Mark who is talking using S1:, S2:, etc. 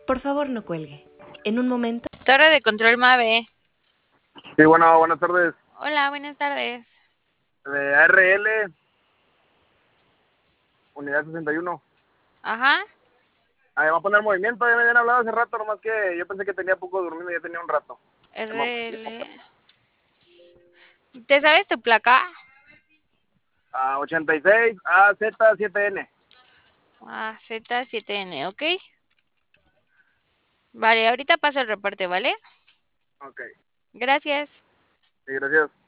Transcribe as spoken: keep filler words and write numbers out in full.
S1: Por favor, no cuelgue. En un momento.
S2: Torre de control MAVE.
S3: Sí, bueno, buenas tardes.
S2: Hola, buenas tardes.
S3: De A R L, unidad sesenta y uno.
S2: Ajá.
S3: Ahí va a poner movimiento, ya me habían hablado hace rato, nomás que yo pensé que tenía poco durmiendo, ya tenía un rato.
S2: R L. ¿Te sabes tu placa?
S3: A ochenta y seis A Z siete N.
S2: Ah, Z siete N, ¿ok? Vale, ahorita paso el reporte, ¿vale?
S3: Ok,
S2: Gracias.
S3: sí, gracias.